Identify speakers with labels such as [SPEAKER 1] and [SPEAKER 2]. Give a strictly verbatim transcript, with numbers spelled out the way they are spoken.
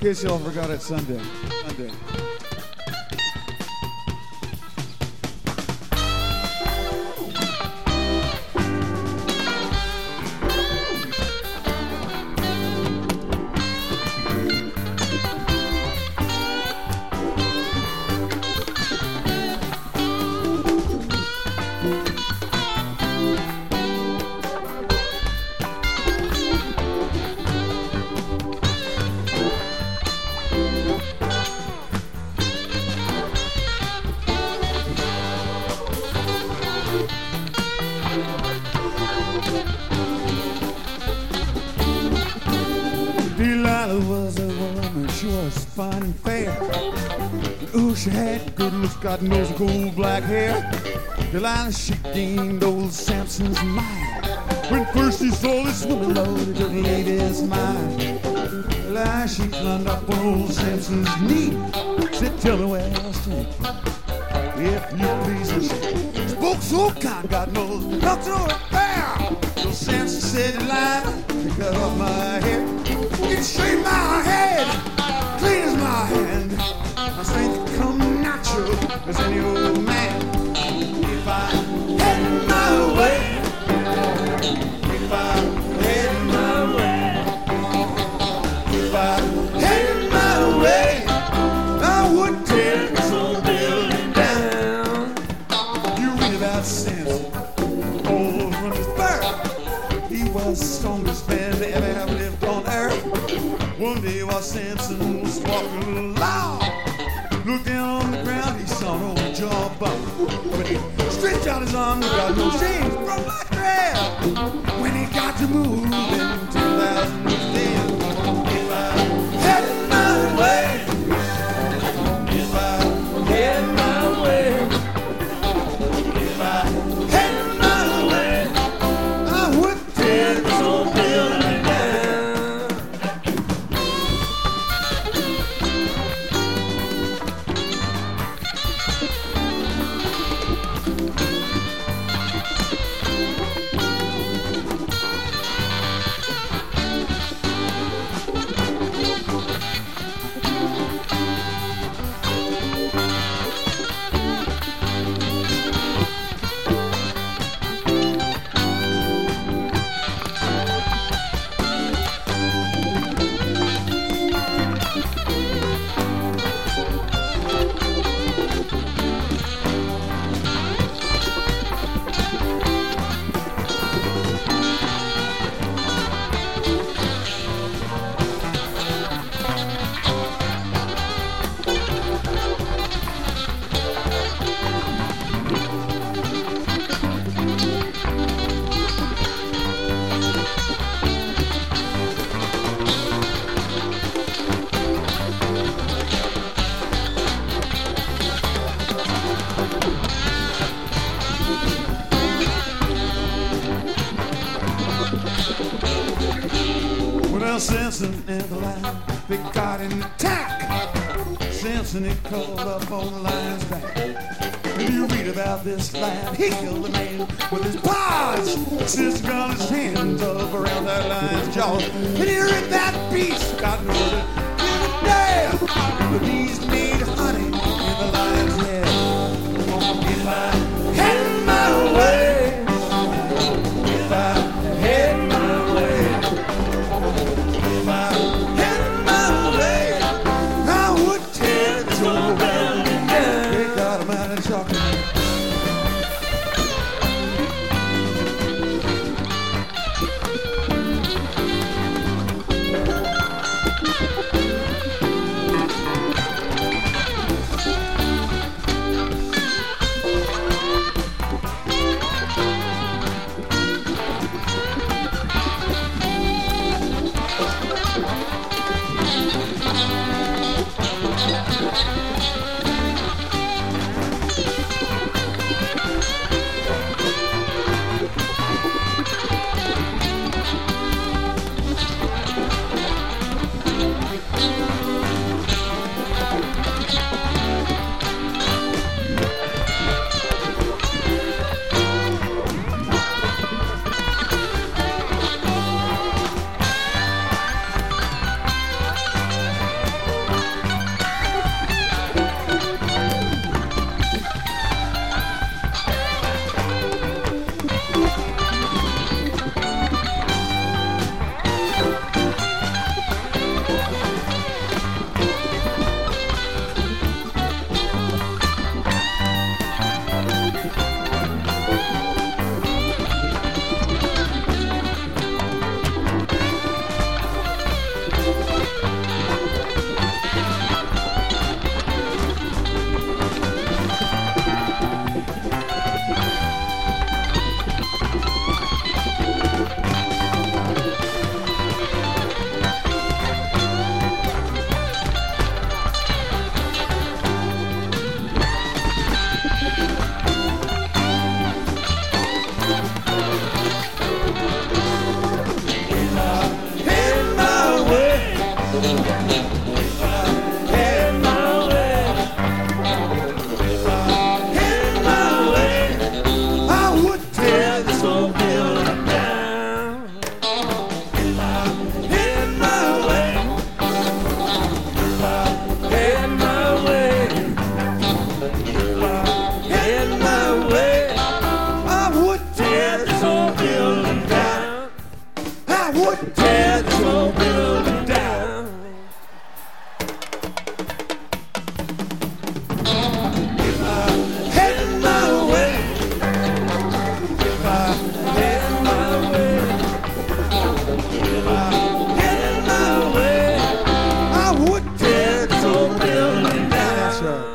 [SPEAKER 1] case y'all forgot it's Sunday. Sunday. Delilah was a woman, she was fine and fair. Ooh, she had good looks, God knows, gold black hair. Delilah, she gained old Samson's mind. When first he saw this woman, Lord, it just laid his mind. Delilah, she climbed up on old Samson's knee. Said, tell me where else to take you, if you please. And she spoke so kind, God knows, nothing over there. So Samson said, Delilah, you cut off my hair. You shave my head, clean as my hand. My strength come natural as any old man. If I had my way, if I had my way, if I had my way, I would tear this old building down. You read about Samson, old from his birth. He was the strongest man to ever have lived on earth. One day while Samson was walking along, looked down on the ground, he saw an old jawbone. When he stretched out his arms, God knows James broke like grass. When he got to moving, two thousand was dead. If I had my way, if I had my way, if I had my way, I would tear this old building down. Well, Samson and the lion, they got an attack. Samson, he called up on the lion's back. And you read about this lion, he killed the man with his paws. Since he got his hands up around that lion's jaw. And he ripped that beast, God knows it, in the damn. The beast made honey in the lion's head. If I had my way, if I had my way, if I had my way, I would tear this old building down. They got him out and shocking. would tear this old building down. If I had my way, if I had my way, if I had my way, I would tear this old building down. That's right.